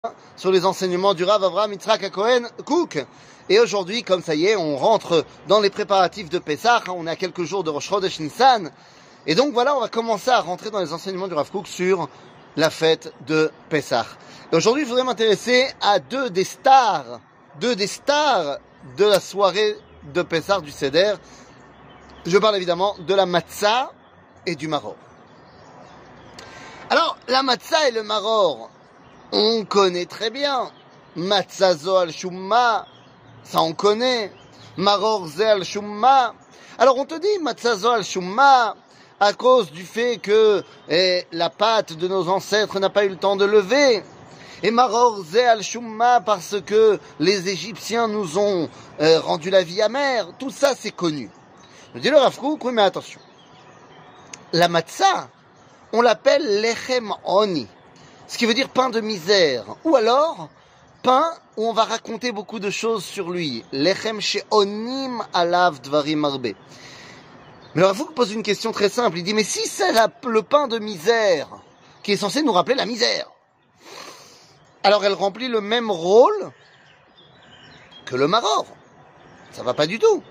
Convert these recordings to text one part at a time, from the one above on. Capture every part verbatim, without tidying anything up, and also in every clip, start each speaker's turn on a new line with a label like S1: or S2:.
S1: sur les enseignements du Rav Avraham Yitzhak Cohen Kook. Et aujourd'hui, comme ça y est, on rentre dans les préparatifs de Pessah. On est à quelques jours de Rosh Chodesh Nissan. Et donc voilà, on va commencer à rentrer dans les enseignements du Rav Kook sur la fête de Pessah. Et aujourd'hui, je voudrais m'intéresser à deux des stars, deux des stars de la soirée de Pessah du Seder. Je parle évidemment de la matzah et du maror. Alors, la matzah et le maror, on connaît très bien. Matzah zo al shumma, ça on connaît. Maror ze al shumma. Alors on te dit matzah zo al shumma à cause du fait que eh, la pâte de nos ancêtres n'a pas eu le temps de lever. Et maror ze al shumma parce que les Égyptiens nous ont eh, rendu la vie amère. Tout ça c'est connu. Je dis le Rav Kook, oui mais attention. La matzah, on l'appelle lechem oni, ce qui veut dire pain de misère, ou alors pain où on va raconter beaucoup de choses sur lui. Lechem she'onim alav dvarim arbe. Mais le Rav Kook pose une question très simple, il dit mais si c'est le pain de misère qui est censé nous rappeler la misère, alors elle remplit le même rôle que le maror. Ça va pas du tout.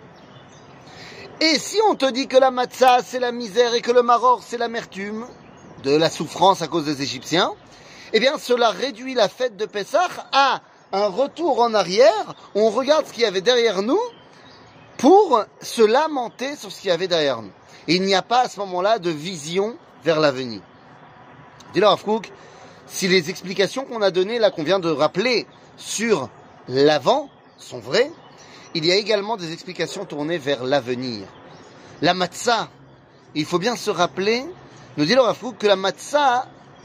S1: Et si on te dit que la matzah c'est la misère et que le maror c'est l'amertume de la souffrance à cause des Égyptiens, eh bien cela réduit la fête de Pessah à un retour en arrière, où on regarde ce qu'il y avait derrière nous pour se lamenter sur ce qu'il y avait derrière nous. Et il n'y a pas à ce moment-là de vision vers l'avenir. Dis-le Rav Kook, si les explications qu'on a données là, qu'on vient de rappeler sur l'avant sont vraies, il y a également des explications tournées vers l'avenir. La matzah, il faut bien se rappeler, nous dit le Rav Kook, que la matzah,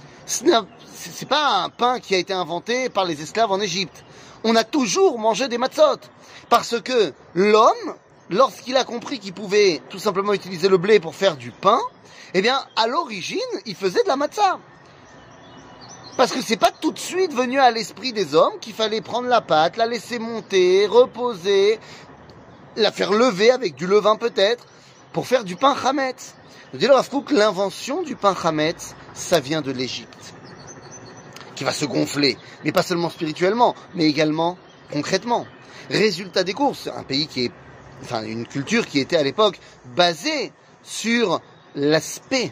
S1: c'est pas un pain qui a été inventé par les esclaves en Égypte. On a toujours mangé des matzot. Parce que l'homme, lorsqu'il a compris qu'il pouvait tout simplement utiliser le blé pour faire du pain, eh bien, à l'origine, il faisait de la matzah. Parce que c'est pas tout de suite venu à l'esprit des hommes qu'il fallait prendre la pâte, la laisser monter, reposer, la faire lever avec du levain peut-être, pour faire du pain chametz. Je dis le Rav Kook, l'invention du pain chametz, ça vient de l'Égypte, qui va se gonfler, mais pas seulement spirituellement, mais également concrètement. Résultat des courses, un pays qui est, enfin une culture qui était à l'époque basée sur l'aspect.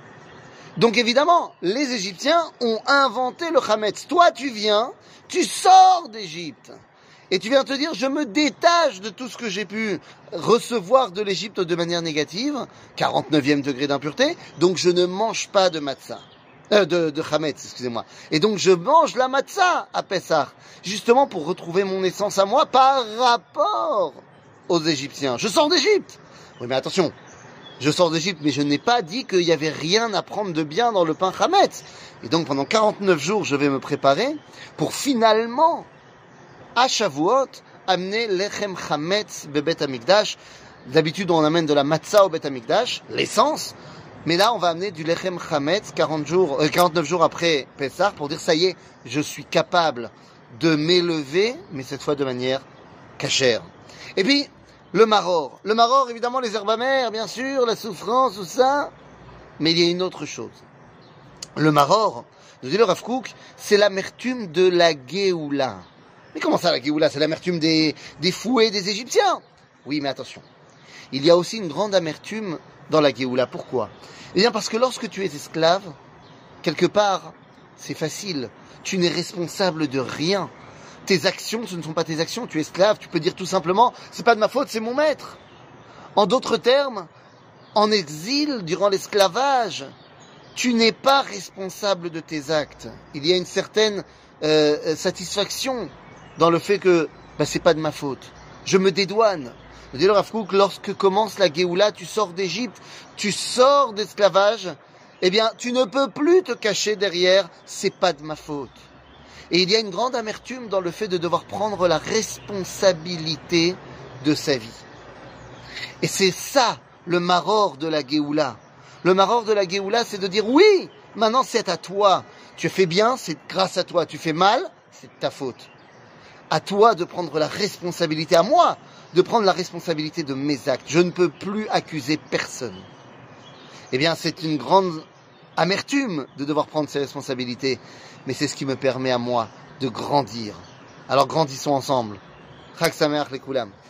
S1: Donc évidemment, les Égyptiens ont inventé le chametz. Toi, tu viens, tu sors d'Égypte. Et tu viens te dire, je me détache de tout ce que j'ai pu recevoir de l'Égypte de manière négative, quarante-neuvième degré d'impureté, donc je ne mange pas de matzah, euh, de, de chametz, excusez-moi. Et donc je mange la matzah à Pessah, justement pour retrouver mon essence à moi par rapport aux Égyptiens. Je sors d'Égypte. Oui, mais attention. Je sors d'Égypte, mais je n'ai pas dit qu'il n'y avait rien à prendre de bien dans le pain chametz. Et donc pendant quarante-neuf jours, je vais me préparer pour finalement, à Shavuot, amener lechem chametz bebet hamikdash. D'habitude, on amène de la matzah au bet hamikdash, l'essence. Mais là, on va amener du lechem chametz quarante jours, euh, quarante-neuf jours après Pessah pour dire, ça y est, je suis capable de m'élever, mais cette fois de manière cachère. Et puis, le maror. Le maror, évidemment, les herbes amères, bien sûr, la souffrance, tout ça. Mais il y a une autre chose. Le maror, nous dit le Rav Kook, c'est l'amertume de la Géoula. Mais comment ça, la Géoula? C'est l'amertume des, des fouets des Égyptiens. Oui, mais attention. Il y a aussi une grande amertume dans la Géoula. Pourquoi? Eh bien, parce que lorsque tu es esclave, quelque part, c'est facile. Tu n'es responsable de rien. Tes actions, ce ne sont pas tes actions, tu es esclave, tu peux dire tout simplement, c'est pas de ma faute, c'est mon maître. En d'autres termes, en exil, durant l'esclavage, tu n'es pas responsable de tes actes. Il y a une certaine euh, satisfaction dans le fait que, bah, c'est pas de ma faute. Je me dédouane. Je dis le Rav Kook, lorsque commence la Géoula, tu sors d'Égypte, tu sors d'esclavage, eh bien, tu ne peux plus te cacher derrière, c'est pas de ma faute. Et il y a une grande amertume dans le fait de devoir prendre la responsabilité de sa vie. Et c'est ça, le maror de la Géoula. Le maror de la Géoula, c'est de dire, oui, maintenant c'est à toi. Tu fais bien, c'est grâce à toi. Tu fais mal, c'est de ta faute. À toi de prendre la responsabilité, à moi, de prendre la responsabilité de mes actes. Je ne peux plus accuser personne. Eh bien, c'est une grande amertume de devoir prendre ses responsabilités, mais c'est ce qui me permet à moi de grandir. Alors grandissons ensemble. Chag Sameach les Koulam.